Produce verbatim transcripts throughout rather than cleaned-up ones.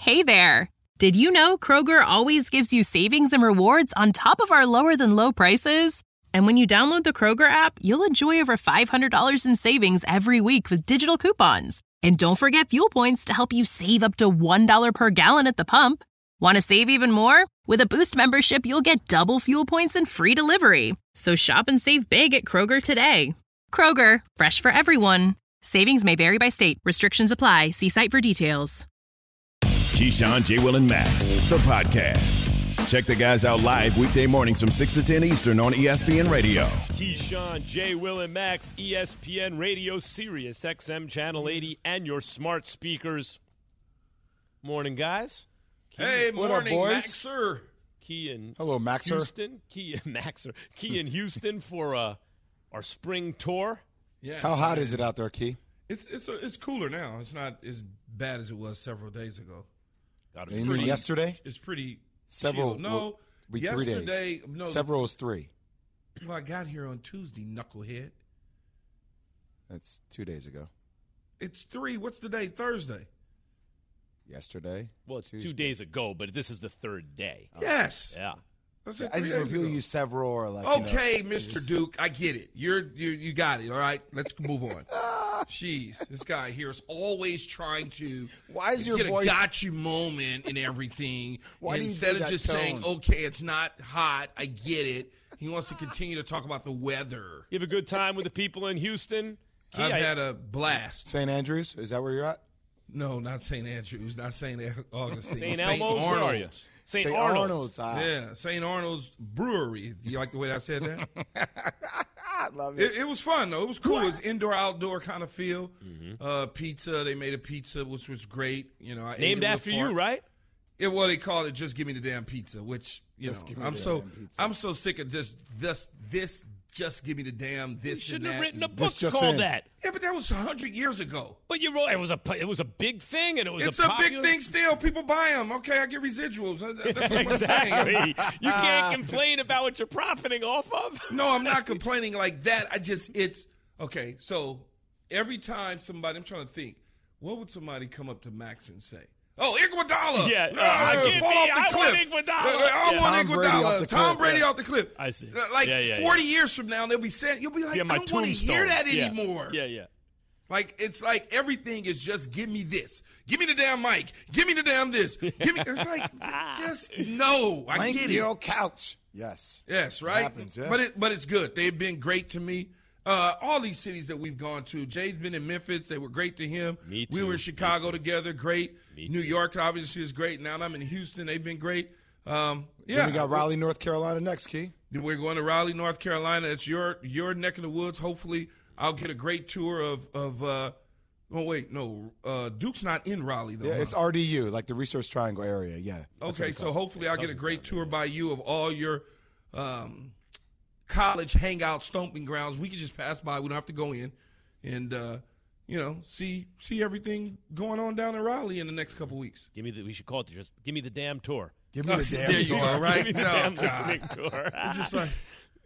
Hey there! Did you know Kroger always gives you savings and rewards on top of our lower-than-low prices? And when you download the Kroger app, you'll enjoy over five hundred dollars in savings every week with digital coupons. And don't forget fuel points to help you save up to one dollar per gallon at the pump. Want to save even more? With a Boost membership, you'll get double fuel points and free delivery. So shop and save big at Kroger today. Kroger, fresh for everyone. Savings may vary by state. Restrictions apply. See site for details. Keyshawn, J. Will, and Max, the podcast. Check the guys out live weekday mornings from six to ten Eastern on E S P N Radio. Keyshawn, J. Will, and Max, E S P N Radio, Sirius X M Channel eighty, and your smart speakers. Morning, guys. Key, hey, what morning, up, boys? Maxer. Key in Hello, Maxer. Houston. Key in Maxer. Key in Houston for uh, our spring tour. Yes. How hot is it out there, Key? It's it's a, it's cooler now. It's not as bad as it was several days ago. Got You mean yesterday? It's pretty Several. chill. No, well, be three yesterday. days. No, Several is three. Well, I got here on Tuesday, knucklehead. That's two days ago. It's three. What's the day? Thursday. Yesterday. Well, it's Tuesday. two days ago, but this is the third day. Yes. Yeah. That's it, I three just days know people ago. use several or like. Okay, you know, Mister just- Duke, I get it. You're you you got it. All right, let's move on. Jeez, this guy here is always trying to Why is your get voice- a gotcha moment and everything. Why do you instead do of that just tone? saying, okay, it's not hot. I get it. He wants to continue to talk about the weather. You have a good time with the people in Houston? Key, I've I- had a blast. Saint Andrews. Is that where you're at? No, not Saint Andrews, not Saint Augustine. Saint Elmo's? Where are you? Arnold's. Saint Saint Arnold's. Arnold's. Ah. Yeah, Saint Arnold's Brewery. Do you like the way that I said that? I love it. It, it was fun though. It was cool. It was indoor outdoor kind of feel. Uh, pizza. They made a pizza, which was great. You know, I ate Named it real after far. you, right? It well, they called it "Just Give Me the Damn Pizza," which you Just give know, me I'm the so damn pizza. I'm so sick of this this this. Just give me the damn You this. shouldn't and have that. written a and- book just called in. that. Yeah, but that was a hundred years ago. But you wrote it was a it was a big thing, and it was It's a, a, popular- big thing still. People buy them. Okay, I get residuals. That- That's what I'm Exactly. saying. You can't complain about what you're profiting off of. No, I'm not complaining like that. I just it's okay. So every time somebody, I'm trying to think, what would somebody come up to Max and say? Oh, Iguodala. Yeah, uh, Ah, give fall me- off the I want cliff. Iguodala. Uh, I Yeah. want Tom Brady Iguodala. off the Tom cliff, Brady yeah. off the cliff. I see. Like Yeah, yeah, forty yeah. years from now, they'll be saying, you'll be like, Yeah, I my don't want to tombstone. hear that Yeah. anymore. Yeah, yeah. Like it's like everything is just give me this, give me the damn mic, give me the damn this, give me. It's like just no, I Thank get you, it. couch. Yes. Yes, right. happens, yeah. But it but it's good. They've been great to me. Uh, all these cities that we've gone to, Jay's been in Memphis. They were great to him. Me We too. were in Chicago Me too. together. Great. Me New too. York obviously is great. Now I'm in Houston. They've been great. Um, Then yeah, we got Raleigh, North Carolina next, Key. We're going to Raleigh, North Carolina. It's your your neck of the woods. Hopefully, I'll get a great tour of of. Uh, oh wait, no, uh, Duke's not in Raleigh though. Yeah, huh? it's R D U, like the Research Triangle area. Yeah. that's what Okay, we so call it. hopefully I'll get a great tour by you of all your um, college hangout stomping grounds. We can just pass by. We don't have to go in, and uh, you know, see see everything going on down in Raleigh in the next couple weeks. Give me the. We should call it just. Give me the damn tour. Give me the damn there you tour. go, right? Give me the No, damn God. listening tour. It's just like,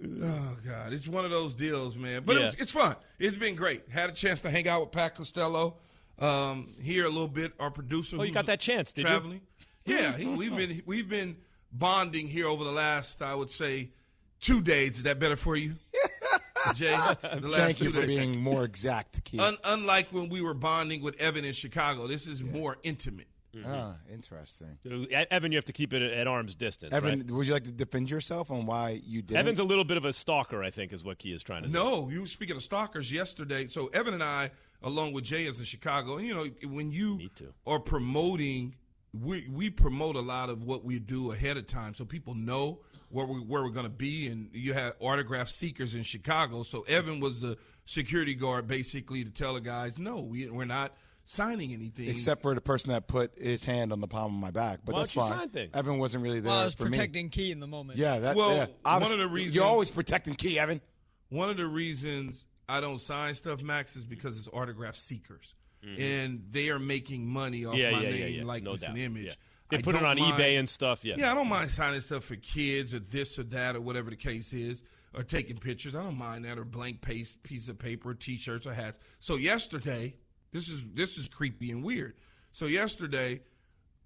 oh God, it's one of those deals, man. But it Yeah. was, it's fun. It's been great. Had a chance to hang out with Pat Costello. Um, here a little bit. Our producer. Oh, you who's got that chance, did you? traveling. Yeah, he, we've been we've been bonding here over the last, I would say, two days. Is that better for you, Jay? The last Thank two you for days. being more exact, Key. Un- unlike when we were bonding with Evan in Chicago, this is more intimate. Ah, interesting. So, E- Evan, you have to keep it at arm's distance. Evan, right? would you like to defend yourself on why you did Evan's a little bit of a stalker, I think, is what Key is trying to say. No, you were speaking of stalkers yesterday. So Evan and I, along with Jay, is in Chicago. And, you know, when you Me too. are promoting, we we promote a lot of what we do ahead of time, so people know where we where we're going to be. And you had autograph seekers in Chicago. So Evan was the security guard, basically, to tell the guys, no, we, we're not signing anything. Except for the person that put his hand on the palm of my back, but Why that's don't you fine. sign things? Evan wasn't really there Well, I was for protecting me. Key in the moment. Yeah, that. Well, yeah. one Obviously, of the reasons- you're always protecting Key, Evan. One of the reasons I don't sign stuff, Max, is because it's autograph seekers. And they are making money off Yeah, my yeah, name, yeah, yeah. likeness, No and doubt. image. Yeah. They I put it don't on mind- eBay and stuff. Yeah. Yeah, I don't mind signing stuff for kids or this or that or whatever the case is, or taking pictures. I don't mind that, or blank piece piece of paper, T-shirts or hats. So yesterday, this is this is creepy and weird. So yesterday,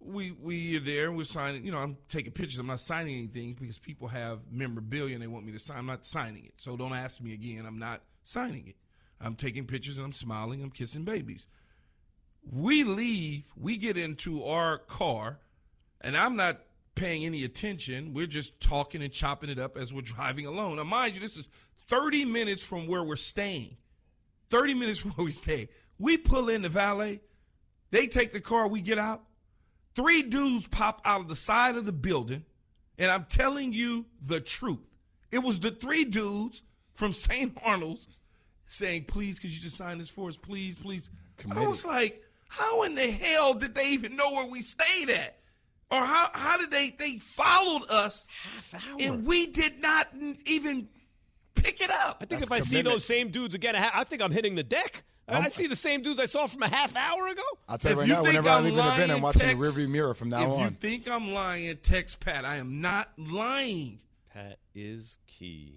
we we are there and we're signing. You know, I'm taking pictures. I'm not signing anything because people have memorabilia and they want me to sign. I'm not signing it. So don't ask me again. I'm not signing it. I'm taking pictures and I'm smiling. I'm kissing babies. We leave. We get into our car, and I'm not paying any attention. We're just talking and chopping it up as we're driving along. Now, mind you, this is thirty minutes from where we're staying. thirty minutes from where we stay. We pull in the valet. They take the car. We get out. Three dudes pop out of the side of the building, and I'm telling you the truth. It was the three dudes from Saint Arnold's saying, please, could you just sign this for us? Please, please. Committed. I was like, how in the hell did they even know where we stayed at? Or how, how did they, they followed us half hour and we did not even pick it up? I think That's if I commitment. see those same dudes again, I think I'm hitting the deck. I'm, I see the same dudes I saw from a half hour ago. I'll tell you If right you now, think whenever I'm I leave an event, I'm lying, watching text- the rearview mirror from now if on. you think I'm lying, text Pat. I am not lying. Pat is key.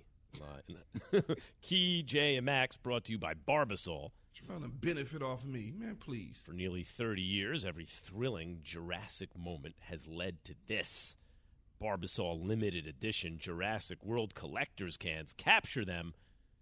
Key, Jay, and Max brought to you by Barbasol. Trying to benefit off of me. Man, please. For nearly thirty years, every thrilling Jurassic moment has led to this. Barbasol limited edition Jurassic World collector's cans. Capture them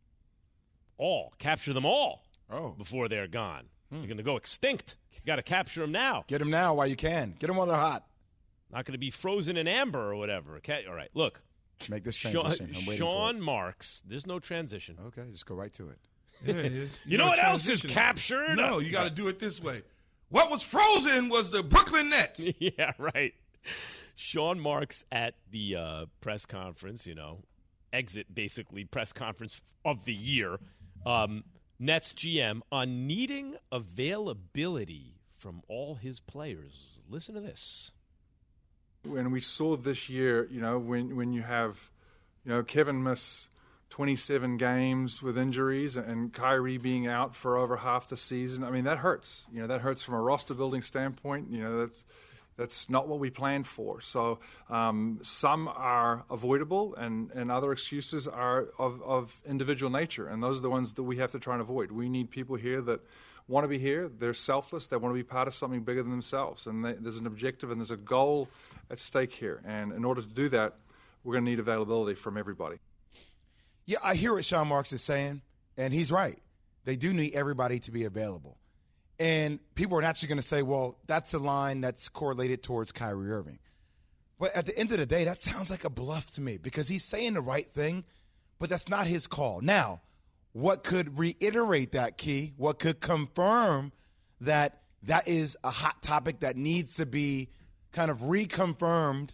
all. Capture them all Oh. before they're gone. Hmm. They're going to go extinct. You got to capture them now. Get them now while you can. Get them while they're hot. Not going to be frozen in amber or whatever. Okay, all right. Look. Make this Sean, transition. I'm waiting Sean for it. Marks. There's no transition. Okay, just go right to it. Yeah, it is. You know gotta what else is transition. captured? No, you got to do it this way. What was frozen was the Brooklyn Nets. Yeah, right. Sean Marks at the uh, press conference, you know, exit basically press conference of the year. Um, Nets G M on needing availability from all his players. Listen to this. When we saw this year, you know, when when you have, you know, Kevin miss twenty-seven games with injuries and Kyrie being out for over half the season, I mean, that hurts. You know, that hurts from a roster building standpoint. You know, that's that's not what we planned for. So um, some are avoidable, and, and other excuses are of, of individual nature, and those are the ones that we have to try and avoid. We need people here that want to be here. They're selfless. They want to be part of something bigger than themselves, and they, there's an objective and there's a goal at stake here. And in order to do that, we're going to need availability from everybody. Yeah, I hear what Sean Marks is saying, and he's right. They do need everybody to be available. And people are naturally going to say, well, that's a line that's correlated towards Kyrie Irving. But at the end of the day, that sounds like a bluff to me because he's saying the right thing, but that's not his call. Now, what could reiterate that, Key, what could confirm that that is a hot topic that needs to be kind of reconfirmed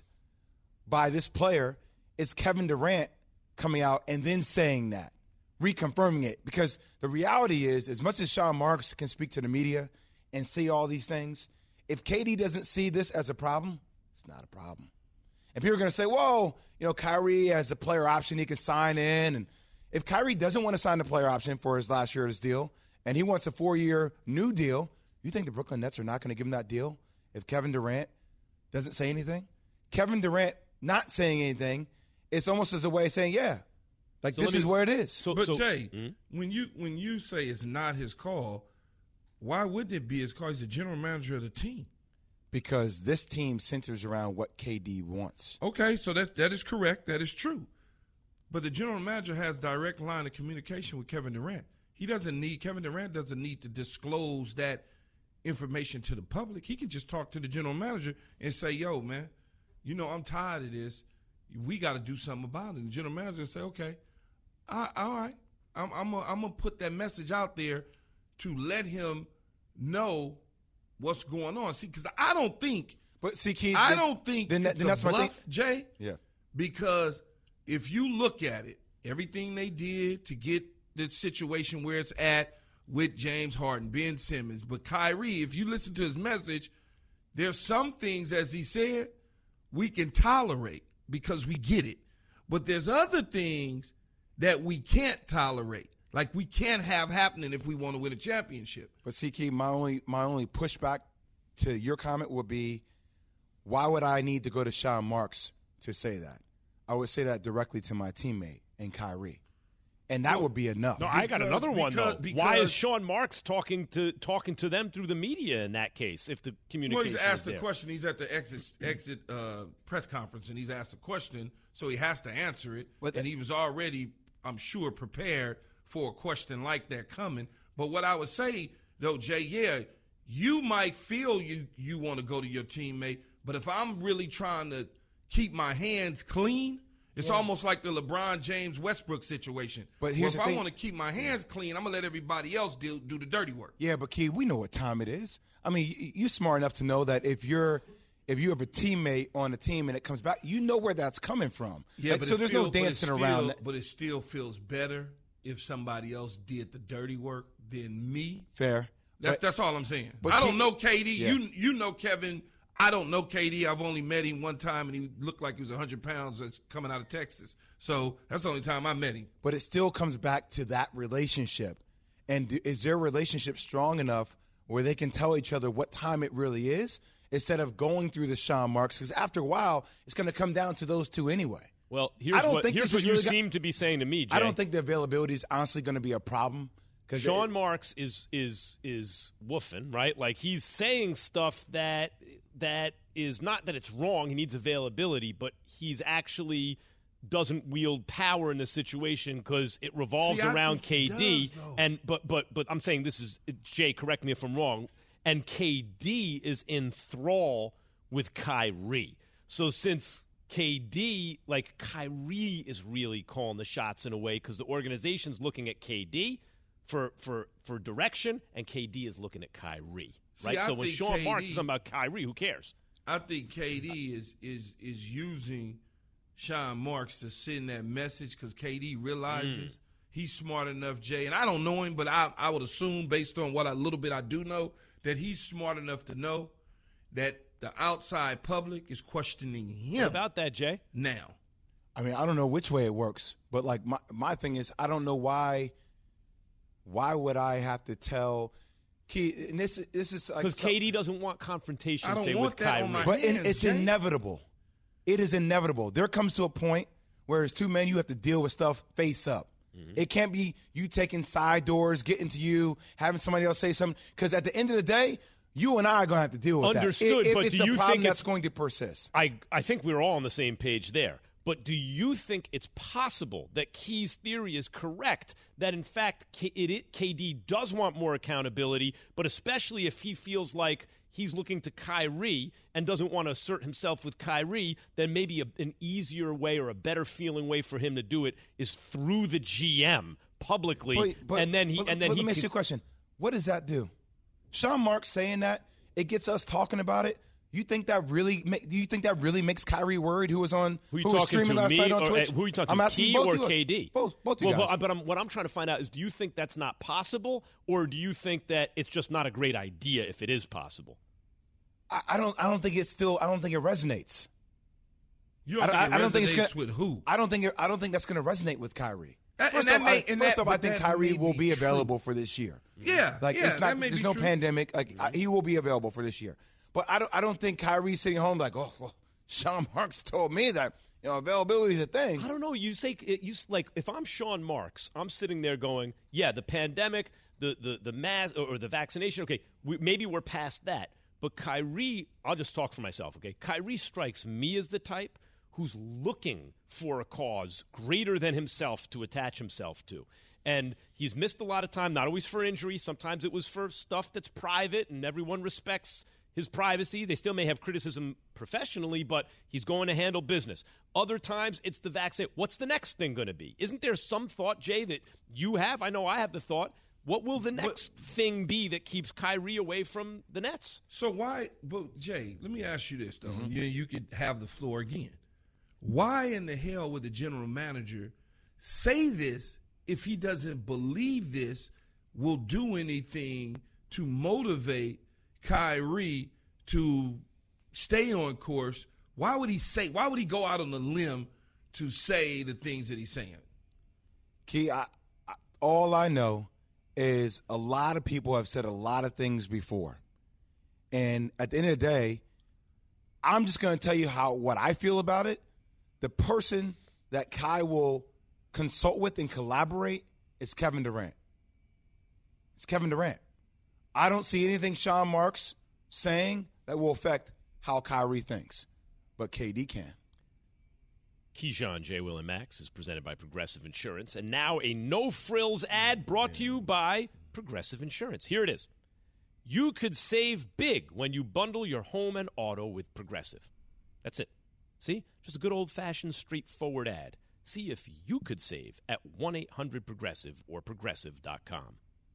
by this player is Kevin Durant coming out and then saying that, reconfirming it. Because the reality is, as much as Sean Marks can speak to the media and see all these things, if K D doesn't see this as a problem, it's not a problem. And people are going to say, whoa, you know, Kyrie has a player option he can sign in. And if Kyrie doesn't want to sign the player option for his last year of his deal and he wants a four-year new deal, you think the Brooklyn Nets are not going to give him that deal if Kevin Durant doesn't say anything? Kevin Durant not saying anything, it's almost as a way of saying, yeah, like So this let me- is where it is. So, But so, Jay, Mhm. when you when you say it's not his call, why wouldn't it be his call? He's the general manager of the team. Because this team centers around what K D wants. Okay, so that that is correct. That is true. But the general manager has direct line of communication with Kevin Durant. He doesn't need Kevin Durant doesn't need to disclose that information to the public. He can just talk to the general manager and say, "Yo, man, you know I'm tired of this. We got to do something about it." And the general manager will say, "Okay, all right, I'm I'm gonna, I'm gonna put that message out there to let him know what's going on." See, because I don't think, But see, Keith, I then- don't think then, that- it's then a that's my bluff, thing. Jay. Yeah. Because if you look at it, everything they did to get the situation where it's at with James Harden, Ben Simmons, but Kyrie, if you listen to his message, there's some things, as he said, we can tolerate because we get it. But there's other things that we can't tolerate, like we can't have happening if we want to win a championship. But see, Keith, my only my only pushback to your comment would be, why would I need to go to Sean Marks to say that? I would say that directly to my teammate and Kyrie. and that would be enough. No, I got Because- another one because- though. because- Why is Sean Marks talking to talking to them through the media in that case? If the Well, communication he's asked is the there? question. He's at the exit exit uh, press conference, and he's asked a question, so he has to answer it. But and he was already, I'm sure, prepared for a question like that coming. But what I would say, though, Jay, yeah, you might feel you you want to go to your teammate, but if I'm really trying to keep my hands clean, it's almost like the LeBron James Westbrook situation. But here's well, if the I thing. want to keep my hands clean, I'm gonna let everybody else do do the dirty work. Yeah, but Key, we know what time it is. I mean, y- you're smart enough to know that if you're if you have a teammate on a team and it comes back, you know where that's coming from. Yeah, Like, but so it there's feel- no but it dancing still- around that. But it still feels better if somebody else did the dirty work than me. Fair. That, But- that's all I'm saying. but I don't K- know K D. Yeah. You you know Kevin. I don't know K D. I've only met him one time, and he looked like he was one hundred pounds that's coming out of Texas. So that's the only time I met him. But it still comes back to that relationship. And do, is their relationship strong enough where they can tell each other what time it really is instead of going through the Sean Marks? Because after a while, it's going to come down to those two anyway. Well, here's I don't what, think here's this what is you really got- seem to be saying to me, Jay. I don't think the availability is honestly going to be a problem. Because Sean Marks is is is woofing, right? Like he's saying stuff that that is not that it's wrong. He needs availability, but he's actually doesn't wield power in the situation because it revolves See, I around think he K D. does, though. And but but but I'm saying this is Jay. Correct me if I'm wrong. And K D is in thrall with Kyrie. So since K D, like Kyrie, is really calling the shots in a way because the organization's looking at K D. For, for for direction, and K D is looking at Kyrie, right? See, I so when think Sean K D Marks is talking about Kyrie, who cares? I think K D is is is using Sean Marks to send that message because K D realizes Mm. he's smart enough, Jay, and I don't know him, but I I would assume based on what a little bit I do know that he's smart enough to know that the outside public is questioning him What about that, Jay? now. I mean, I don't know which way it works, but like my my thing is, I don't know why. Why would I have to tell? Key, and this this is like Because some- K D doesn't want confrontation, I don't say, want with that Kyrie. on my but in, hands, it's Jay. inevitable. It is inevitable. There comes to a point where as two men, you have to deal with stuff face up. Mm-hmm. It can't be you taking side doors, getting to you, having somebody else say something. Because at the end of the day, you and I are going to have to deal with Understood, that. If, but if it's do a you problem think that's it's- going to persist. I, I think we're all on the same page there. But do you think it's possible that Key's theory is correct, that in fact K, it, it, K D does want more accountability, but especially if he feels like he's looking to Kyrie and doesn't want to assert himself with Kyrie, then maybe a, an easier way or a better feeling way for him to do it is through the G M publicly, But- but- and then he but- and then but he let me ask can- you a question. What does that do? Sean Marks saying that, it gets us talking about it. You think that really? ma- Do you think that really makes Kyrie worried? Who was on? Who, you who was talking streaming to, last me night on or, Twitch? uh, who are you talking I'm to, asking Key both or you, K D? Both, both you well, guys. But, but I'm, what I'm trying to find out is, do you think that's not possible, or do you think that it's just not a great idea if it is possible? I, I don't. I don't think it's still. I don't think it resonates. You I, don't I, think it I don't think it's resonates gonna. with who? I don't think. It, I don't think that's going to resonate with Kyrie. And- First and off, that may- I, and first that- off, I but think that Kyrie may will be be true. available for this year. Yeah, Like yeah, it's that not. may There's be no true. pandemic. Like I, he will be available for this year. But I don't. I don't think Kyrie's sitting home like, oh, well, Sean Marks told me that you know availability is a thing. I don't know. You say you like if I'm Sean Marks, I'm sitting there going, yeah, the pandemic, the the the mass or, or the vaccination. Okay, we, maybe we're past that. But Kyrie, I'll just talk for myself. Okay, Kyrie strikes me as the type who's looking for a cause greater than himself to attach himself to. And he's missed a lot of time, not always for injury. Sometimes it was for stuff that's private, and everyone respects his privacy. They still may have criticism professionally, but he's going to handle business. Other times, it's the vaccine. What's the next thing going to be? Isn't there some thought, Jay, that you have? I know I have the thought. What will the next thing be that keeps Kyrie away from the Nets? So why, but Jay, let me ask you this though. You, you could have the floor again. Why in the hell would the general manager say this if he doesn't believe this will do anything to motivate Kyrie to stay on course? Why would he say? Why would he go out on a limb to say the things that he's saying? Key, I, I, all I know is a lot of people have said a lot of things before. And at the end of the day, I'm just going to tell you how what I feel about it. The person that Kai will consult with and collaborate, it's Kevin Durant. It's Kevin Durant. I don't see anything Sean Marks saying that will affect how Kyrie thinks, but K D can. Keyshawn, J. Will, and Max is presented by Progressive Insurance. And now a no-frills ad brought to you by Progressive Insurance. Here it is. You could save big when you bundle your home and auto with Progressive. That's it. See? Just a good old-fashioned, straightforward ad. See if you could save at one eight hundred progressive or progressive dot com.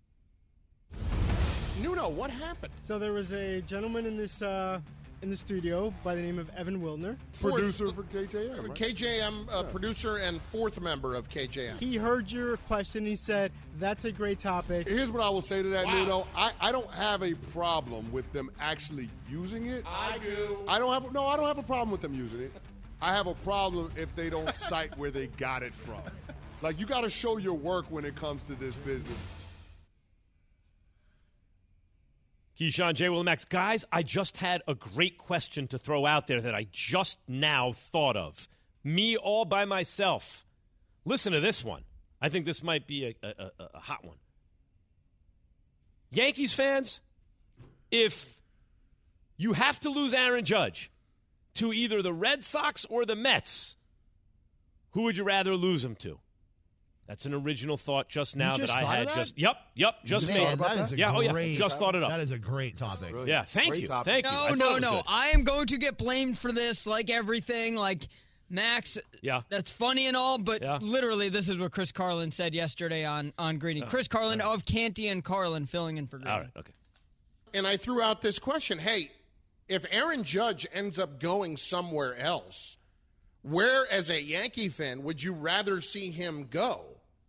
Nuno, what happened? So there was a gentleman in this uh, in the studio by the name of Evan Wilner. Producer for K J M, right? K J M, uh, yeah. Producer and fourth member of K J M. He heard your question and he said, that's a great topic. Here's what I will say to that, wow. Nuno. I, I don't have a problem with them actually using it. I do. I don't have no, I don't have a problem with them using it. I have a problem if they don't cite where they got it from. Like, you got to show your work when it comes to this business. Keyshawn, J. Will, and Max. Guys, I just had a great question to throw out there that I just now thought of. Me all by myself. Listen to this one. I think this might be a, a, a, a hot one. Yankees fans, if you have to lose Aaron Judge to either the Red Sox or the Mets, who would you rather lose him to? That's an original thought just now just that I had. That? Just yep, yep, just Man, made. That is a yeah, great, oh yeah, just thought it up. That is a great topic. Yeah, thank great you, topic. thank you. No, I no, no. good. I am going to get blamed for this, like everything, like Max. Yeah, that's funny and all, but yeah. literally, this is what Chris Carlin said yesterday on on Greeny. Uh, Chris Carlin right. of Canty and Carlin filling in for Greeny. All right, okay. And I threw out this question: hey, if Aaron Judge ends up going somewhere else, where, as a Yankee fan, would you rather see him go?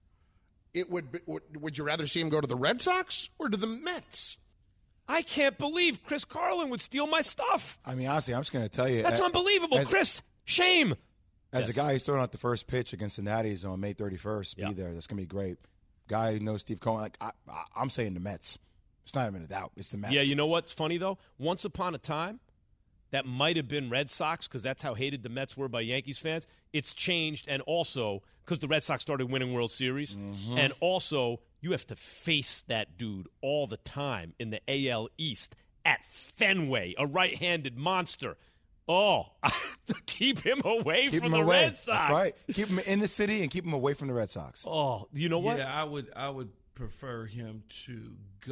It would. Be, would, would you rather see him go to the Red Sox or to the Mets? I can't believe Chris Carlin would steal my stuff. I mean, honestly, I'm just going to tell you. That's as, unbelievable. as, Chris, shame. As yes. a guy who's throwing out the first pitch against the Natties on May thirty-first, yeah. be there. That's going to be great. Guy who knows Steve Cohen. Like I, I, I'm saying the Mets. It's not even a doubt. It's the Mets. Yeah, you know what's funny, though? Once upon a time, that might have been Red Sox because that's how hated the Mets were by Yankees fans. It's changed, and also because the Red Sox started winning World Series. Mm-hmm. And also, you have to face that dude all the time in the A L East at Fenway, a right-handed monster. Oh, keep him away keep from him the away. Red Sox. That's right. Keep him in the city and keep him away from the Red Sox. Oh, you know what? Yeah, I would I would prefer him to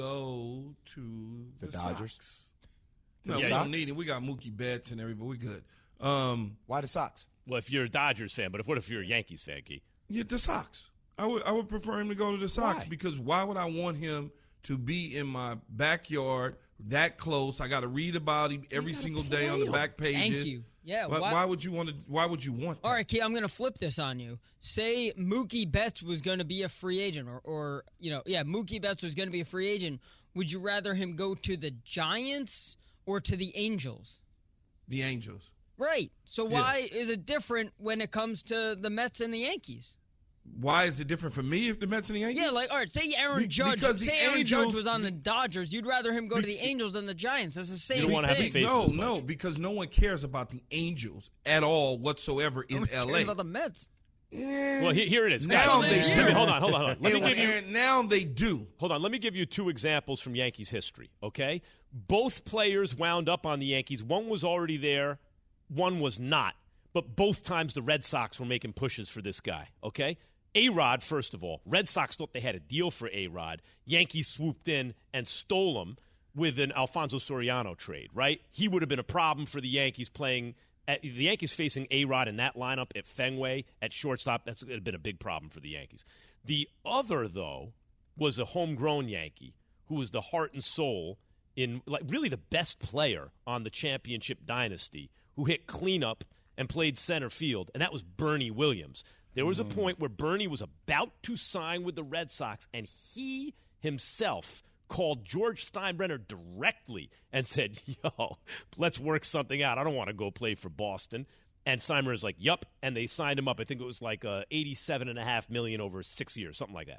go to the, the Dodgers. Sox. No, the we Sox? don't need him. We got Mookie Betts and everybody. We good. Um, Why the Sox? Well, if you're a Dodgers fan, but if what if you're a Yankees fan, Key? Yeah, the Sox. I would I would prefer him to go to the Sox why? because why would I want him to be in my backyard that close? I got to read about him every single day on the back pages. Thank you. Yeah. Why, why, why would you want to? Why would you want that? All right, Key, I'm going to flip this on you. Say Mookie Betts was going to be a free agent, or, or you know, yeah, Mookie Betts was going to be a free agent. Would you rather him go to the Giants or to the Angels? The Angels. Right. So why yeah. is it different when it comes to the Mets and the Yankees? Why is it different for me if the Mets and the Yankees? Yeah, like, all right, say Aaron Be- Judge. Say Aaron Angels, Judge was on the Dodgers. You'd rather him go to the Angels than the Giants. That's the same you don't want to have to face No, it as no, much. because no one cares about the Angels at all whatsoever in No one L A. cares about the Mets. Yeah. Well, here, here it is. Now Guys, they let me- do. hold on, hold on, hold on. Let Yeah, me give you. and now they do. Hold on. Let me give you two examples from Yankees history, okay? Both players wound up on the Yankees. One was already there. One was not. But both times the Red Sox were making pushes for this guy, okay? A-Rod, first of all. Red Sox thought they had a deal for A-Rod. Yankees swooped in and stole him with an Alfonso Soriano trade, right? He would have been a problem for the Yankees playing at, the Yankees facing A-Rod in that lineup at Fenway at shortstop. That's would have been a big problem for the Yankees. The other, though, was a homegrown Yankee who was the heart and soul in, like, really the best player on the championship dynasty, who hit cleanup and played center field, and that was Bernie Williams. There was a point where Bernie was about to sign with the Red Sox, and he himself called George Steinbrenner directly and said, yo, let's work something out. I don't want to go play for Boston. And Steinbrenner's like, yup, and they signed him up. I think it was like uh, eighty-seven point five million dollars over six years, something like that.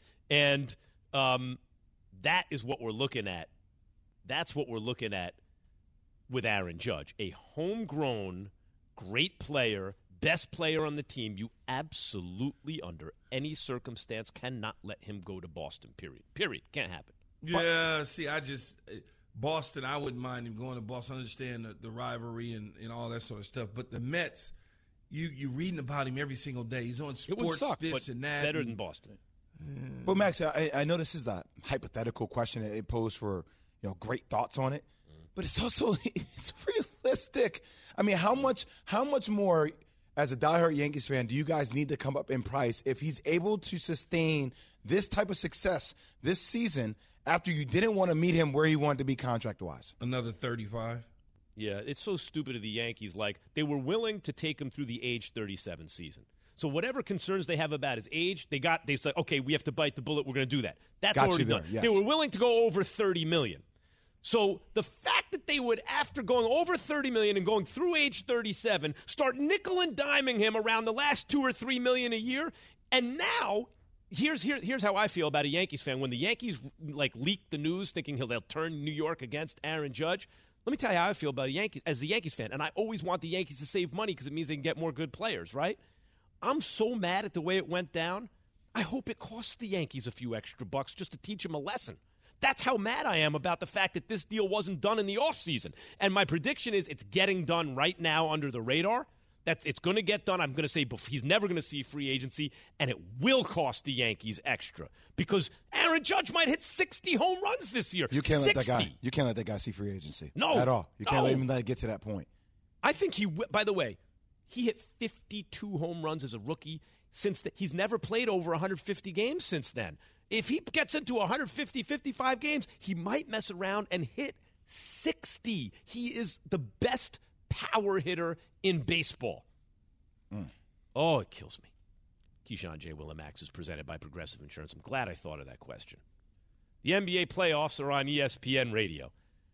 And um, that is what we're looking at. That's what we're looking at with Aaron Judge, a homegrown, great player, best player on the team. You absolutely, under any circumstance, cannot let him go to Boston, period. Period. Can't happen. Yeah, but, see, I just – Boston, I wouldn't mind him going to Boston. I understand the, the rivalry and, and all that sort of stuff. But the Mets, you, you're reading about him every single day. He's on sports, it would suck, this but and that. better and, than Boston. But, Max, I, I know this is a hypothetical question it posed for, you know, great thoughts on it. But it's also it's realistic. I mean, how much how much more as a diehard Yankees fan do you guys need to come up in price if he's able to sustain this type of success this season after you didn't want to meet him where he wanted to be contract-wise? Another thirty-five? Yeah, it's so stupid of the Yankees. Like, they were willing to take him through the age thirty-seven season. So whatever concerns they have about his age, they got they said, okay, we have to bite the bullet. We're going to do that. That's got already you there, done. yes. They were willing to go over thirty million dollars. So the fact that they would, after going over thirty million dollars and going through age thirty-seven, start nickel and diming him around the last two or three million dollars a year, and now here's here, here's how I feel about a Yankees fan. When the Yankees like leaked the news, thinking he'll they'll turn New York against Aaron Judge, let me tell you how I feel about a Yankees as a Yankees fan. And I always want the Yankees to save money because it means they can get more good players, right? I'm so mad at the way it went down. I hope it costs the Yankees a few extra bucks just to teach them a lesson. That's how mad I am about the fact that this deal wasn't done in the offseason. And my prediction is it's getting done right now under the radar. That it's going to get done. I'm going to say he's never going to see free agency, and it will cost the Yankees extra because Aaron Judge might hit sixty home runs this year. You can't sixty. let that guy. You can't let that guy see free agency. No, at all. You can't no. let him let it get to that point. I think he. By the way, he hit fifty-two home runs as a rookie. Since the, he's never played over one hundred fifty games since then. If he gets into one hundred fifty, fifty-five games, he might mess around and hit sixty. He is the best power hitter in baseball. Mm. Oh, it kills me. Keyshawn J. Willimax is presented by Progressive Insurance. I'm glad I thought of that question. The N B A playoffs are on E S P N Radio.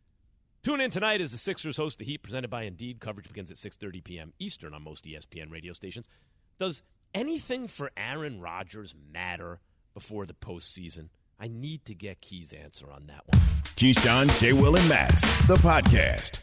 Tune in tonight as the Sixers host the Heat, presented by Indeed. Coverage begins at six thirty p.m. Eastern on most E S P N radio stations. Does anything for Aaron Rodgers matter before the postseason? I need to get Key's answer on that one. Keyshawn, J. Will, and Max, the podcast.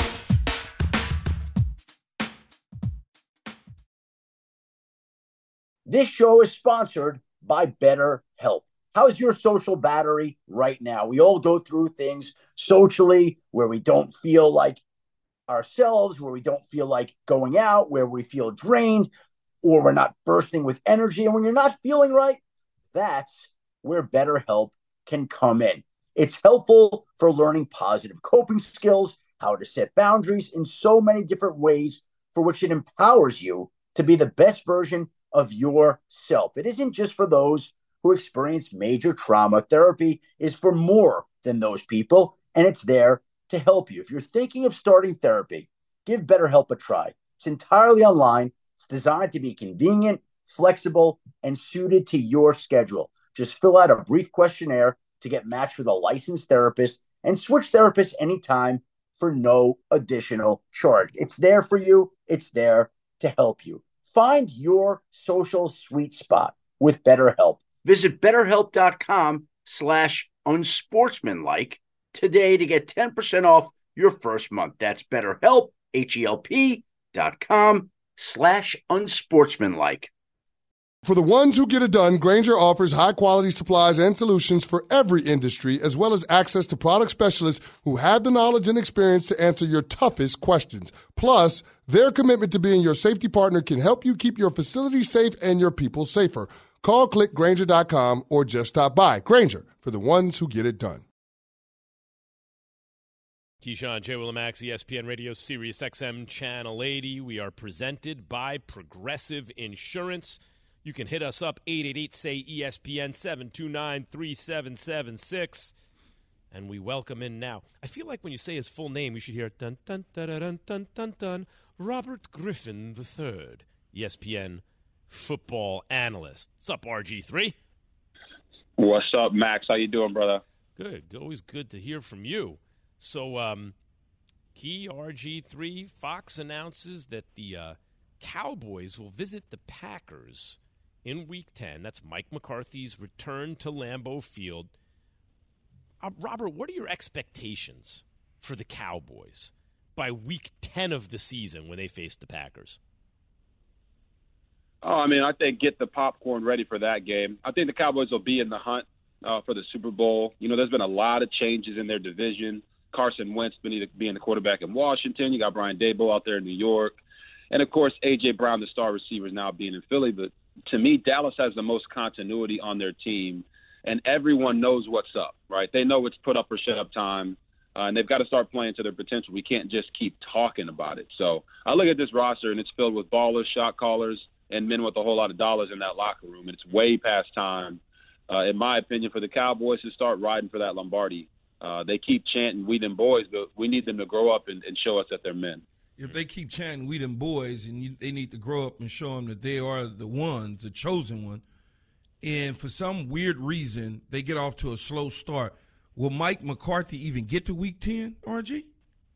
This show is sponsored by BetterHelp. How's your social battery right now? We all go through things socially where we don't feel like ourselves, where we don't feel like going out, where we feel drained, or we're not bursting with energy. And when you're not feeling right, that's where BetterHelp can come in. It's helpful for learning positive coping skills, how to set boundaries in so many different ways for which it empowers you to be the best version of yourself. It isn't just for those who experience major trauma. Therapy is for more than those people, and it's there to help you. If you're thinking of starting therapy, give BetterHelp a try. It's entirely online. It's designed to be convenient, flexible, and suited to your schedule. Just fill out a brief questionnaire to get matched with a licensed therapist and switch therapists anytime for no additional charge. It's there for you. It's there to help you. Find your social sweet spot with BetterHelp. Visit BetterHelp.com slash unsportsmanlike today to get ten percent off your first month. That's BetterHelp, H-E-L-P dot com slash unsportsmanlike. For the ones who get it done, Grainger offers high-quality supplies and solutions for every industry, as well as access to product specialists who have the knowledge and experience to answer your toughest questions. Plus, their commitment to being your safety partner can help you keep your facility safe and your people safer. Call, click Grainger dot com, or just stop by. Grainger, for the ones who get it done. Keyshawn, J. Willimax, E S P N Radio, Sirius X M, Channel eighty. We are presented by Progressive Insurance. You can hit us up, eight eight eight, S A Y, E S P N, seven two nine, three seven seven six. And we welcome in now. I feel like when you say his full name, you should hear dun dun dun dun dun dun dun. Robert Griffin the third, E S P N football analyst. What's up, R G three? What's up, Max? How you doing, brother? Good. Always good to hear from you. So, um, Key, R G three, Fox announces that the uh, Cowboys will visit the Packers in Week ten. That's Mike McCarthy's return to Lambeau Field. Uh, Robert, what are your expectations for the Cowboys by Week ten of the season when they face the Packers? Oh, I mean, I think get the popcorn ready for that game. I think the Cowboys will be in the hunt uh, for the Super Bowl. You know, there's been a lot of changes in their division. Carson Wentz been being the quarterback in Washington. You got Brian Daboll out there in New York. And, of course, A J. Brown, the star receiver, is now being in Philly. But to me, Dallas has the most continuity on their team, and everyone knows what's up, right? They know it's put up or shut up time. Uh, and they've got to start playing to their potential. We can't just keep talking about it. So I look at this roster, and it's filled with ballers, shot callers, and men with a whole lot of dollars in that locker room. And it's way past time, uh, in my opinion, for the Cowboys to start riding for that Lombardi. Uh, they keep chanting, "We them boys," but we need them to grow up and, and show us that they're men. If they keep chanting, "We them boys," and you, they need to grow up and show them that they are the ones, the chosen one, and for some weird reason, they get off to a slow start, will Mike McCarthy even get to week ten, R G?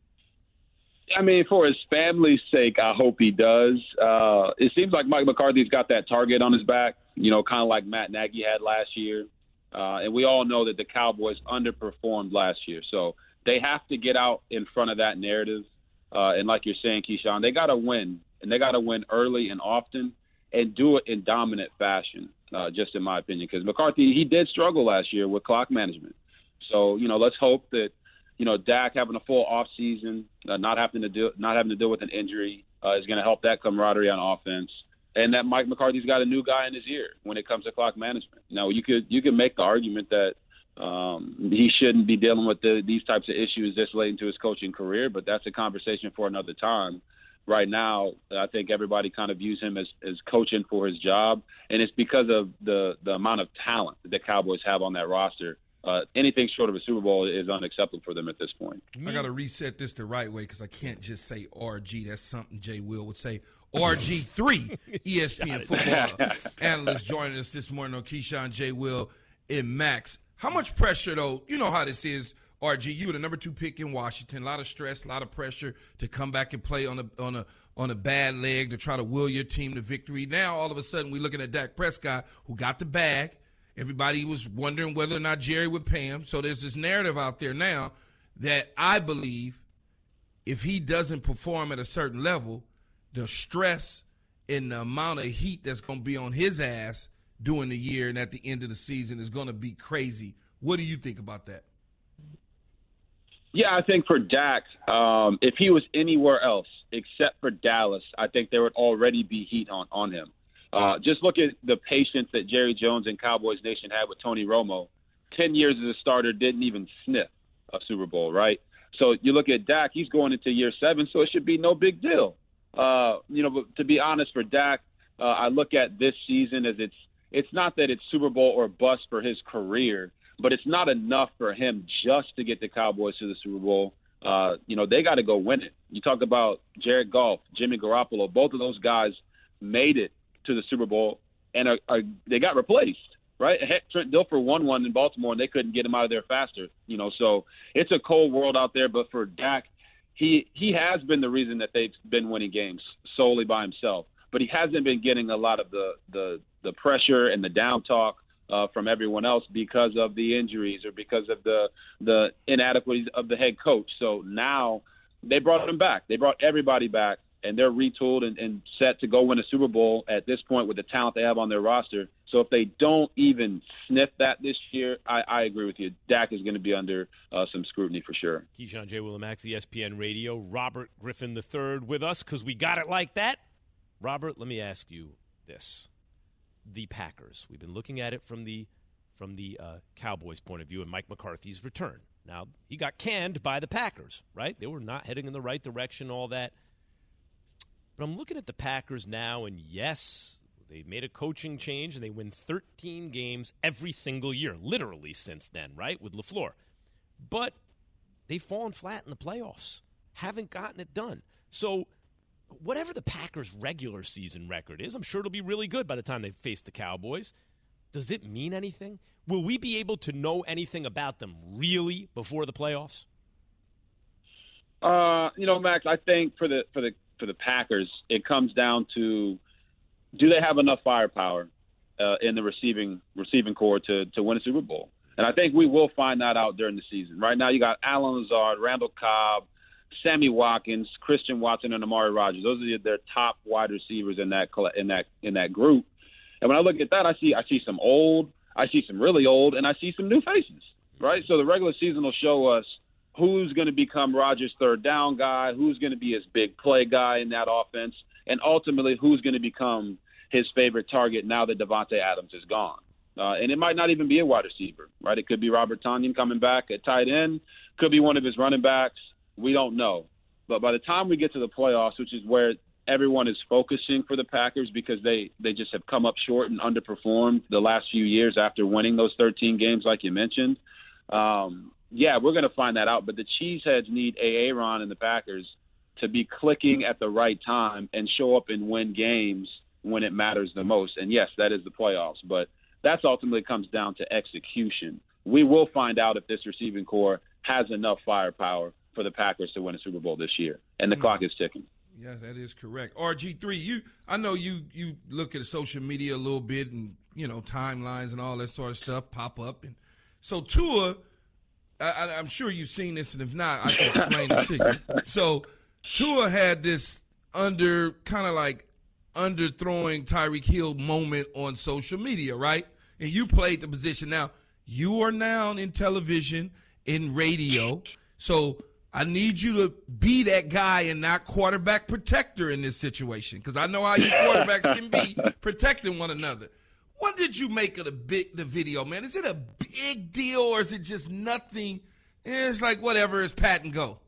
I mean, for his family's sake, I hope he does. Uh, it seems like Mike McCarthy's got that target on his back, you know, kind of like Matt Nagy had last year. Uh, and we all know that the Cowboys underperformed last year. So they have to get out in front of that narrative. Uh, and like you're saying, Keyshawn, they got to win. And they got to win early and often and do it in dominant fashion, uh, just in my opinion. Because McCarthy, he did struggle last year with clock management. So, you know, let's hope that, you know, Dak having a full offseason, uh, not having to do not having to deal with an injury uh, is going to help that camaraderie on offense. And that Mike McCarthy's got a new guy in his ear when it comes to clock management. Now, you could you could make the argument that um, he shouldn't be dealing with the, these types of issues this late into his coaching career, but that's a conversation for another time. Right now, I think everybody kind of views him as, as coaching for his job, and it's because of the, the amount of talent that the Cowboys have on that roster. Uh, anything short of a Super Bowl is unacceptable for them at this point. I got to reset this the right way because I can't just say R G. That's something Jay Will would say. R G three, E S P N football analyst joining us this morning on Keyshawn, Jay Will, and Max. How much pressure, though? You know how this is, R G. You were the number two pick in Washington. A lot of stress, a lot of pressure to come back and play on a on a on a bad leg to try to will your team to victory. Now, all of a sudden, we're looking at Dak Prescott, who got the bag. Everybody was wondering whether or not Jerry would pay him. So there's this narrative out there now that I believe if he doesn't perform at a certain level, the stress and the amount of heat that's going to be on his ass during the year and at the end of the season is going to be crazy. What do you think about that? Yeah, I think for Dak, um, if he was anywhere else except for Dallas, I think there would already be heat on, on him. Uh, just look at the patience that Jerry Jones and Cowboys Nation had with Tony Romo. Ten years as a starter, didn't even sniff a Super Bowl, right? So you look at Dak, he's going into year seven, so it should be no big deal. Uh, you know, but to be honest, for Dak, uh, I look at this season as it's it's not that it's Super Bowl or bust for his career, but it's not enough for him just to get the Cowboys to the Super Bowl. Uh, you know, they got to go win it. You talk about Jared Goff, Jimmy Garoppolo, both of those guys made it to the Super Bowl, and are, are, they got replaced, right? Heck, Trent Dilfer won one in Baltimore, and they couldn't get him out of there faster. You know, so it's a cold world out there. But for Dak, he he has been the reason that they've been winning games solely by himself. But he hasn't been getting a lot of the the, the pressure and the down talk uh, from everyone else because of the injuries or because of the the inadequacies of the head coach. So now they brought him back. They brought everybody back. And they're retooled and, and set to go win a Super Bowl at this point with the talent they have on their roster. So if they don't even sniff that this year, I, I agree with you. Dak is going to be under uh, some scrutiny for sure. Keyshawn, J. Will and Max, E S P N Radio. Robert Griffin the third with us because we got it like that. Robert, let me ask you this. The Packers. We've been looking at it from the from the uh, Cowboys' point of view and Mike McCarthy's return. Now, he got canned by the Packers, right? They were not heading in the right direction, all that. But I'm looking at the Packers now, and yes, they made a coaching change, and they win thirteen games every single year, literally since then, right, with LaFleur. But they've fallen flat in the playoffs, haven't gotten it done. So whatever the Packers' regular season record is, I'm sure it'll be really good by the time they face the Cowboys. Does it mean anything? Will we be able to know anything about them really before the playoffs? Uh, you know, Max, I think for the for the for the Packers, it comes down to, do they have enough firepower uh, in the receiving receiving core to, to win a Super Bowl? And I think we will find that out during the season. Right now you got Allen Lazard, Randall Cobb, Sammy Watkins, Christian Watson, and Amari Rodgers. Those are their top wide receivers in that in that in that group. And when I look at that, I see I see some old, I see some really old, and I see some new faces. Right. So the regular season will show us who's going to become Rodgers' third down guy, who's going to be his big play guy in that offense, and ultimately who's going to become his favorite target now that Devontae Adams is gone. Uh, and it might not even be a wide receiver, right? It could be Robert Tonyan coming back at tight end, could be one of his running backs. We don't know. But by the time we get to the playoffs, which is where everyone is focusing for the Packers because they, they just have come up short and underperformed the last few years after winning those thirteen games like you mentioned, um, yeah, we're going to find that out. But the Cheeseheads need Aaron and the Packers to be clicking at the right time and show up and win games when it matters the most. And, yes, that is the playoffs. But that's ultimately comes down to execution. We will find out if this receiving core has enough firepower for the Packers to win a Super Bowl this year. And the mm-hmm. clock is ticking. Yeah, that is correct. R G three, you I know you you look at social media a little bit and, you know, timelines and all that sort of stuff pop up. And so Tua, I, I'm sure you've seen this, and if not, I can explain it to you. So Tua had this under kind of like underthrowing Tyreek Hill moment on social media, right? And you played the position. Now, you are now in television, in radio, so I need you to be that guy and not quarterback protector in this situation, because I know how you quarterbacks can be protecting one another. What did you make of the big the video, man? Is it a big deal or is it just nothing? It's like whatever, it's pat and go.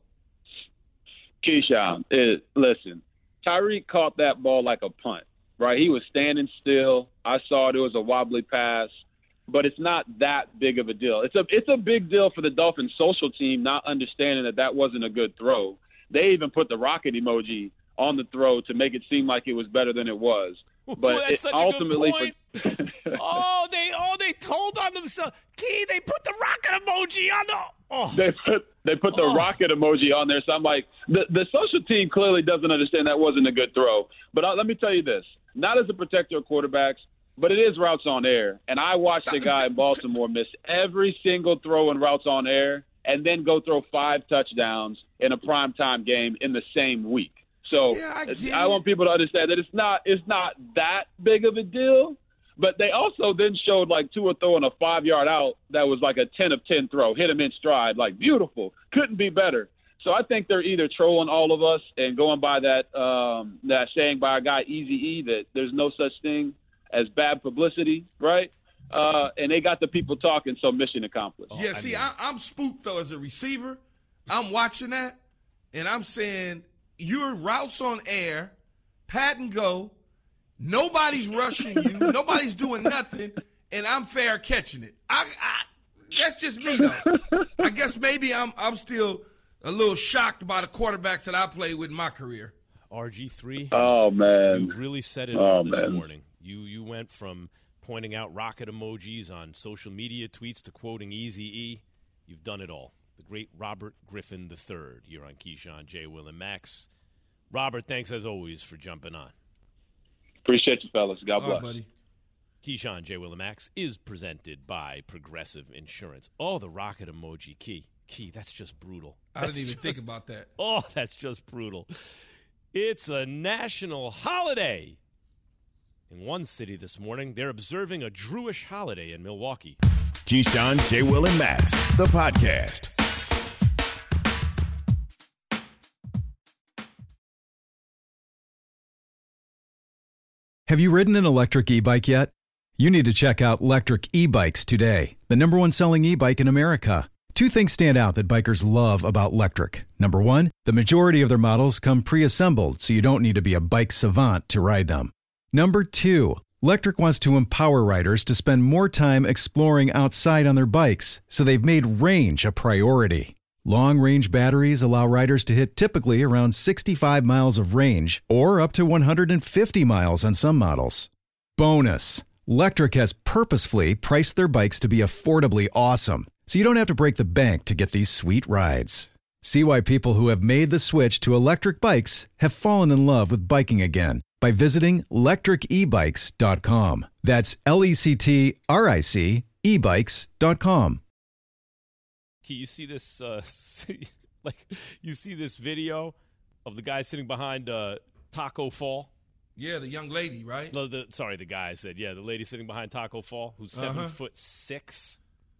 Keyshawn, it, listen, Tyreek caught that ball like a punt, right? He was standing still. I saw it. It was a wobbly pass, but it's not that big of a deal. It's a it's a big deal for the Dolphins social team not understanding that that wasn't a good throw. They even put the rocket emoji on the throw to make it seem like it was better than it was. But Ooh, it ultimately, for, oh, they oh they told on themselves. Key, they put the rocket emoji on the. Oh. They put they put the oh. rocket emoji on there. So I'm like, the the social team clearly doesn't understand that wasn't a good throw. But uh, let me tell you this: not as a protector of quarterbacks, but it is routes on air. And I watched a guy in Baltimore miss every single throw in routes on air, and then go throw five touchdowns in a primetime game in the same week. So yeah, I, I want people to understand that it's not it's not that big of a deal. But they also then showed like Tua throwing a five-yard out that was like a ten of ten throw, hit him in stride, like beautiful, couldn't be better. So I think they're either trolling all of us and going by that um, that saying by our guy Eazy-E that there's no such thing as bad publicity, right? Uh, and they got the people talking, so mission accomplished. Yeah, see, I, I'm spooked, though, as a receiver. I'm watching that, and I'm saying – you're routes on air, pat and go. Nobody's rushing you. Nobody's doing nothing, and I'm fair catching it. I, I, that's just me, though. I guess maybe I'm I'm still a little shocked by the quarterbacks that I played with in my career. R G three. Oh man, you've really said it oh, all this man. morning. You you went from pointing out rocket emojis on social media tweets to quoting Eazy-E. You've done it all. The great Robert Griffin the third here on Keyshawn, J. Will, and Max. Robert, thanks as always for jumping on. Appreciate you, fellas. God All bless. Right, buddy. Keyshawn, J. Will, and Max is presented by Progressive Insurance. Oh, the rocket emoji, Key. Key, that's just brutal. I That's didn't even just, think about that. Oh, that's just brutal. It's a national holiday. In one city this morning, they're observing a Jewish holiday in Milwaukee. Keyshawn, J. Will, and Max, the podcast. Have you ridden an electric e-bike yet? You need to check out Lectric E-Bikes today, the number one selling e-bike in America. Two things stand out that bikers love about Lectric. Number one, the majority of their models come pre-assembled, so you don't need to be a bike savant to ride them. Number two, Lectric wants to empower riders to spend more time exploring outside on their bikes, so they've made range a priority. Long-range batteries allow riders to hit typically around sixty-five miles of range or up to one hundred fifty miles on some models. Bonus, Lectric has purposefully priced their bikes to be affordably awesome, so you don't have to break the bank to get these sweet rides. See why people who have made the switch to electric bikes have fallen in love with biking again by visiting lectric e bikes dot com. That's L E C T R I C e bikes dot com. You see this uh, Like, you see this video of the guy sitting behind uh, Taco Fall. Yeah, the young lady, right? No, the sorry, the guy I said. Yeah, the lady sitting behind Taco Fall, who's seven Uh-huh. foot six.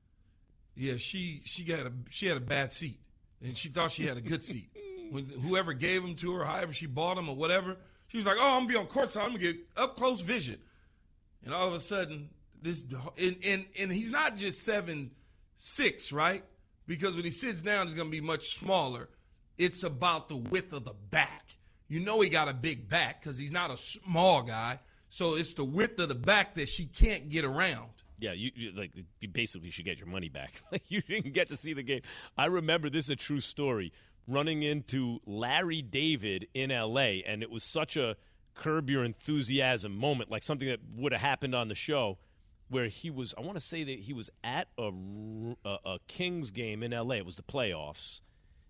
Yeah, she she got a she had a bad seat, and she thought she had a good seat. When whoever gave them to her, however she bought them or whatever, she was like, "Oh, I'm gonna be on courtside. I'm gonna get up close vision." And all of a sudden, this and and, and he's not just seven six, right? Because when he sits down, he's gonna be much smaller. It's about the width of the back. You know he got a big back because he's not a small guy. So it's the width of the back that she can't get around. Yeah, you, you like you basically should get your money back. Like, you didn't get to see the game. I remember this is a true story. Running into Larry David in L A, and it was such a Curb Your Enthusiasm moment, like something that would have happened on the show, where he was. I want to say that he was at a, a, a Kings game in L A. It was the playoffs,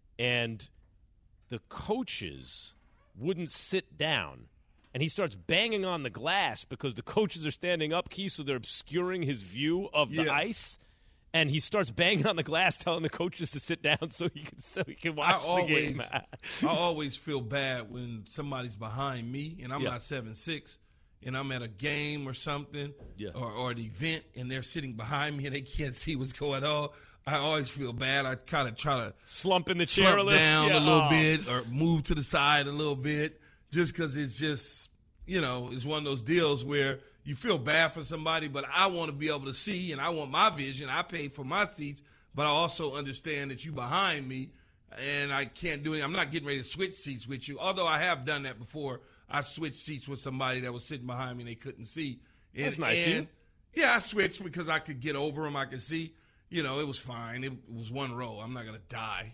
and the coaches wouldn't sit down, and he starts banging on the glass because the coaches are standing up, Keith, so they're obscuring his view of the Yeah. ice. And he starts banging on the glass, telling the coaches to sit down so he can so he can watch I always, the game. I always feel bad when somebody's behind me, and I'm Yeah. not seven six, and I'm at a game or something, Yeah. or, or an event, and they're sitting behind me and they can't see what's going on. I always feel bad. I kind of try to slump in the chair a slump little, down yeah, a little oh. bit, or move to the side a little bit, just because it's just, you know, it's one of those deals where you feel bad for somebody, but I want to be able to see, and I want my vision. I pay for my seats, but I also understand that you behind me, and I can't do it. I'm not getting ready to switch seats with you, although I have done that before. I switched seats with somebody that was sitting behind me and they couldn't see. And, That's nice of you. and, Yeah, I switched because I could get over them. I could see. You know, it was fine. It was one row. I'm not going to die.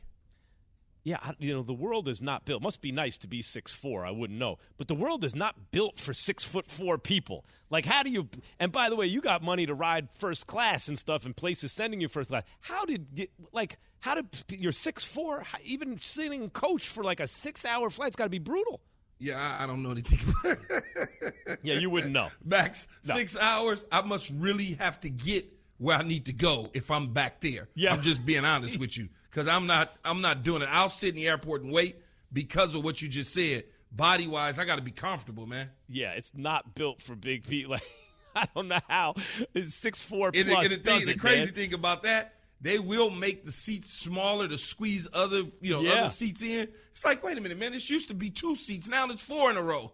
Yeah, I- you know, the world is not built. Must be nice to be six foot four. I wouldn't know. But the world is not built for six foot four people. Like, how do you – and by the way, you got money to ride first class and stuff and places sending you first class. How did you, – like, how did – you're six foot four, even sitting coach for like a six-hour flight, it's got to be brutal. Yeah, I, I don't know anything about it. Yeah, you wouldn't know. Max, No. six hours, I must really have to get where I need to go if I'm back there. Yeah. I'm just being honest with you. Because I'm not I'm not doing it. I'll sit in the airport and wait because of what you just said. Body-wise, I got to be comfortable, man. Yeah, it's not built for big people. Like, I don't know how. It's six foot four And, plus and the, does thing, the it, crazy man. thing about that, they will make the seats smaller to squeeze other, you know, Yeah. other seats in. It's like, wait a minute, man. This used to be two seats. Now it's four in a row.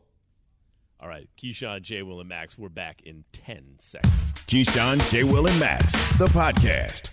All right, Keyshawn, J. Will, and Max, we're back in ten seconds. Keyshawn, J. Will, and Max, the podcast.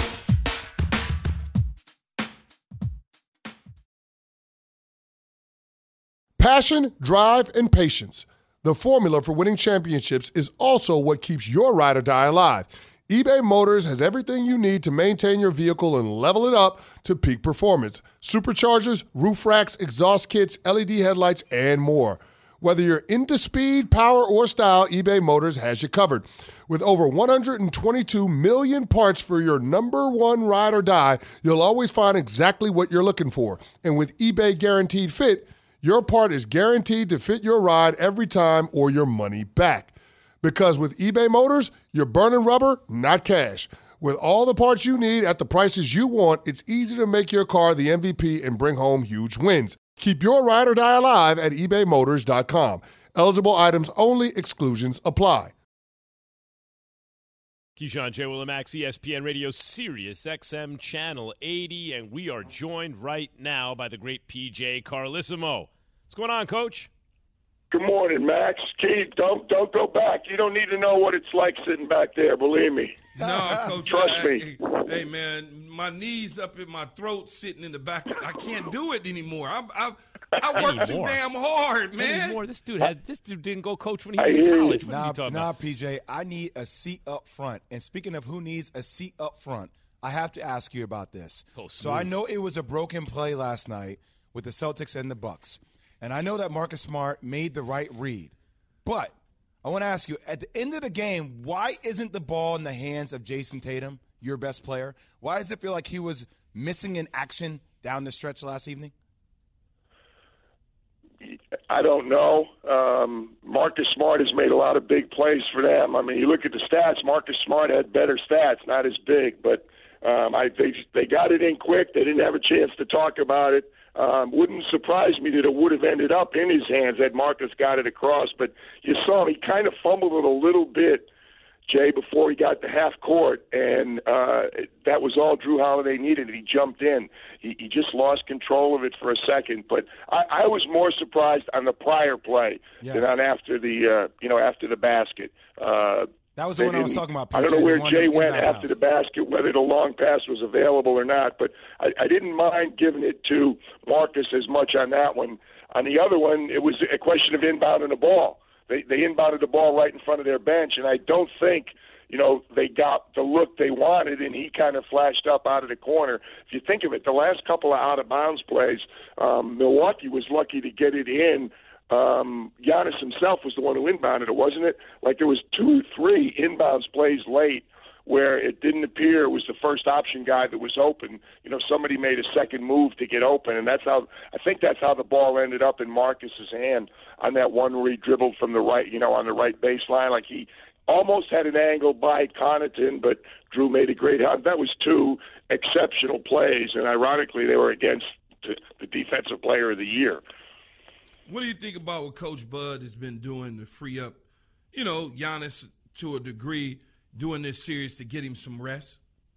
Passion, drive, and patience. The formula for winning championships is also what keeps your ride or die alive. eBay Motors has everything you need to maintain your vehicle and level it up to peak performance. Superchargers, roof racks, exhaust kits, L E D headlights, and more. Whether you're into speed, power, or style, eBay Motors has you covered. With over one hundred twenty-two million parts for your number one ride or die, you'll always find exactly what you're looking for. And with eBay Guaranteed Fit, your part is guaranteed to fit your ride every time or your money back. Because with eBay Motors, you're burning rubber, not cash. With all the parts you need at the prices you want, it's easy to make your car the M V P and bring home huge wins. Keep your ride or die alive at ebay motors dot com. Eligible items only. Exclusions apply. Keyshawn, J. Will, and Max, E S P N Radio, Sirius X M Channel eighty, and we are joined right now by the great P J Carlissimo. What's going on, Coach? Good morning, Max. Keith, don't don't go back. You don't need to know what it's like sitting back there. Believe me. No, Coach. Trust I, me. Hey, hey, man, my knees up in my throat, sitting in the back. I can't do it anymore. I I, I work too Anymore. damn hard, man. Anymore. This dude had this dude didn't go coach when he I was in hear you. college. What are Nah, you talking nah, about? P J, I need a seat up front. And speaking of who needs a seat up front, I have to ask you about this. Oh, so I smooth. know it was a broken play last night with the Celtics and the Bucks. And I know that Marcus Smart made the right read. But I want to ask you, at the end of the game, why isn't the ball in the hands of Jason Tatum, your best player? Why does it feel like he was missing in action down the stretch last evening? I don't know. Um, Marcus Smart has made a lot of big plays for them. I mean, you look at the stats. Marcus Smart had better stats, not as big, but Um, I they they got it in quick. They didn't have a chance to talk about it. Um, wouldn't surprise me that it would have ended up in his hands had Marcus got it across. But you saw him; he kind of fumbled it a little bit, Jay, before he got to half court, and uh, that was all Drew Holiday needed. He jumped in. He, he just lost control of it for a second. But I, I was more surprised on the prior play yes. than on after the uh, you know after the basket. Uh, That was the one I was talking about. P J, I don't know where Jay went after house. the basket, whether the long pass was available or not, but I, I didn't mind giving it to Marcus as much on that one. On the other one, it was a question of inbounding the ball. They, they inbounded the ball right in front of their bench, and I don't think, you know, they got the look they wanted, and he kind of flashed up out of the corner. If you think of it, the last couple of out-of-bounds plays, um, Milwaukee was lucky to get it in. Um, Giannis himself was the one who inbounded it, wasn't it? Like there was two, three inbounds plays late where it didn't appear it was the first option guy that was open. You know, somebody made a second move to get open, and that's how I think that's how the ball ended up in Marcus's hand on that one where he dribbled from the right, you know, on the right baseline. Like he almost had an angle by Connaughton, but Drew made a great help. That was two exceptional plays, and ironically, they were against the defensive player of the year. What do you think about what Coach Bud has been doing to free up, you know, Giannis to a degree, doing this series to get him some rest?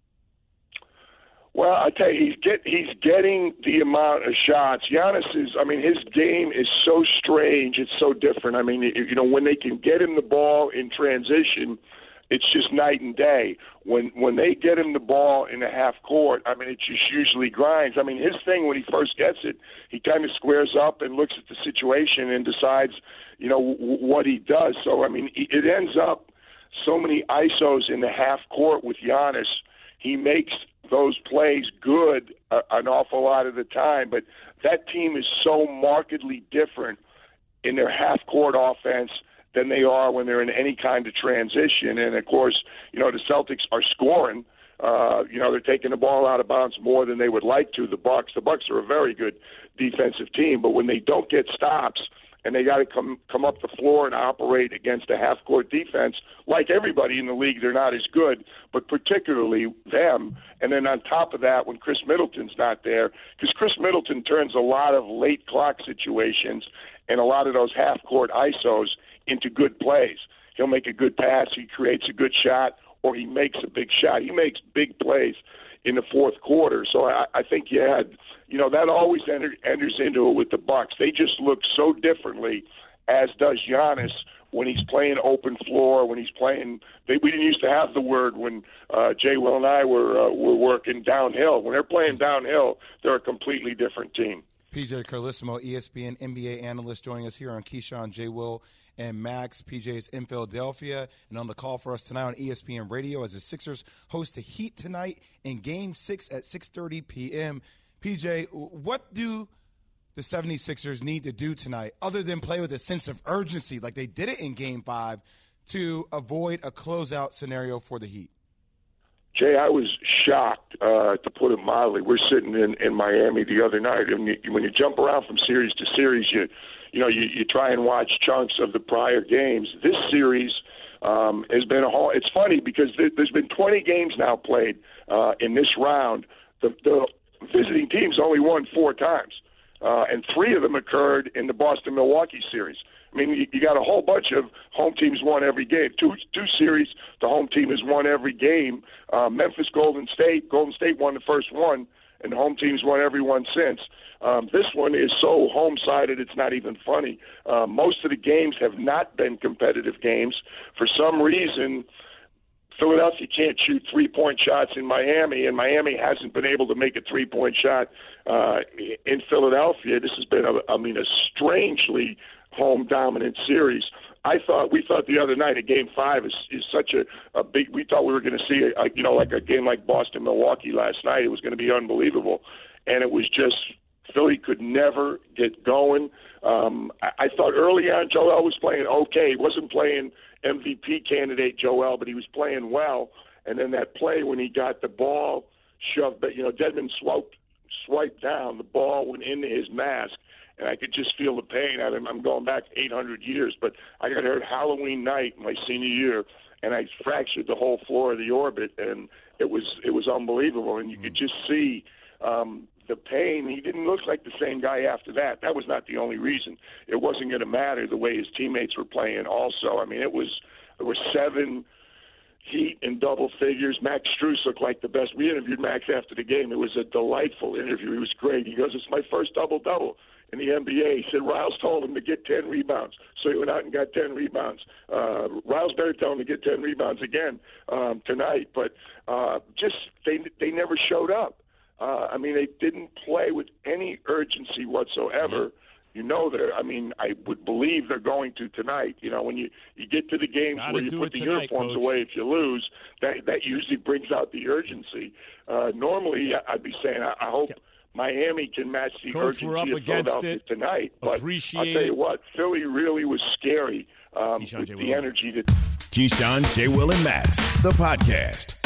Well, I tell you, he's get he's getting the amount of shots. Giannis is, I mean, his game is so strange. It's so different. I mean, you know, when they can get him the ball in transition, it's just night and day. When when they get him the ball in the half court, I mean, it just usually grinds. I mean, his thing when he first gets it, he kind of squares up and looks at the situation and decides, you know, w- what he does. So, I mean, it ends up so many I S Os in the half court with Giannis. He makes those plays good uh, an awful lot of the time, but that team is so markedly different in their half court offense than they are when they're in any kind of transition. And, of course, you know, the Celtics are scoring. Uh, you know, they're taking the ball out of bounds more than they would like to, the Bucks. The Bucks are a very good defensive team, but when they don't get stops and they got to come come up the floor and operate against a half-court defense, like everybody in the league, they're not as good, but particularly them. And then on top of that, when Chris Middleton's not there, because Chris Middleton turns a lot of late clock situations and a lot of those half-court I S Os into good plays. He'll make a good pass, he creates a good shot, or he makes a big shot. He makes big plays in the fourth quarter. So I, I think you had, you know, that always enter, enters into it with the Bucks. They just look so differently, as does Giannis, when he's playing open floor, when he's playing. They, we didn't used to have the word when uh, Jay Will and I were uh, were working downhill. When they're playing downhill, they're a completely different team. P J Carlissimo, E S P N N B A analyst, joining us here on Keyshawn, J. Will, and Max. P J's in Philadelphia, and on the call for us tonight on E S P N Radio as the Sixers host the Heat tonight in Game six at six thirty p.m. P J, what do the seventy-sixers need to do tonight other than play with a sense of urgency like they did it in Game five to avoid a closeout scenario for the Heat? Jay, I was shocked, uh, to put it mildly. We're sitting in, in Miami the other night, and you, when you jump around from series to series, you you know you, you try and watch chunks of the prior games. This series um, has been a whole. It's funny because there, there's been twenty games now played uh, in this round. The, the visiting teams only won four times, uh, and three of them occurred in the Boston-Milwaukee series. I mean, you, you got a whole bunch of home teams won every game. Two two series, the home team has won every game. Uh, Memphis, Golden State, Golden State won the first one, and the home teams won every one since. Um, this one is so home-sided, it's not even funny. Uh, most of the games have not been competitive games. For some reason, Philadelphia can't shoot three-point shots in Miami, and Miami hasn't been able to make a three-point shot uh, in Philadelphia. This has been, a, I mean, a strangely home dominant series. I thought we thought the other night a game five is, is such a, a big. We thought we were going to see a, a, you know like a game like Boston Milwaukee last night. It was going to be unbelievable, and it was just Philly could never get going. Um, I, I thought early on Joel was playing okay. He wasn't playing M V P candidate Joel, but he was playing well. And then that play when he got the ball shoved, but you know Dedmon swiped swiped down, the ball went into his mask. And I could just feel the pain. I'm going back eight hundred years, but I got hurt Halloween night my senior year, and I fractured the whole floor of the orbit, and it was it was unbelievable. And you could just see um, the pain. He didn't look like the same guy after that. That was not the only reason. It wasn't going to matter the way his teammates were playing also. I mean, it was there were seven Heat in double figures. Max Strus looked like the best. We interviewed Max after the game. It was a delightful interview. He was great. He goes, it's my first double-double in the N B A. He said Riles told him to get ten rebounds. So he went out and got ten rebounds. Uh, Riles better tell him to get ten rebounds again um, tonight. But uh, just they they never showed up. Uh, I mean, they didn't play with any urgency whatsoever. You know, they're, I mean, I would believe they're going to tonight. You know, when you, you get to the games Gotta where you do put it the tonight, uniforms Coach. away if you lose, that that usually brings out the urgency. Uh, normally, I'd be saying, I, I hope Miami can match the Coach, urgency we're up of against Philadelphia it. tonight. But Appreciate I'll tell you it. what, Philly really was scary um, Keyshawn, with J. the Will. energy that Keyshawn, J. Will, and Max, the podcast.